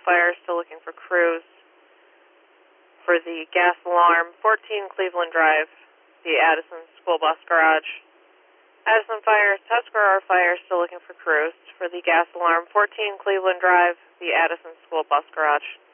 Fire still looking for crews for the gas alarm, 14 Cleveland Drive, the Addison School Bus Garage. Addison Fire, Tuscarora Fire still looking for crews for the gas alarm, 14 Cleveland Drive, the Addison School Bus Garage.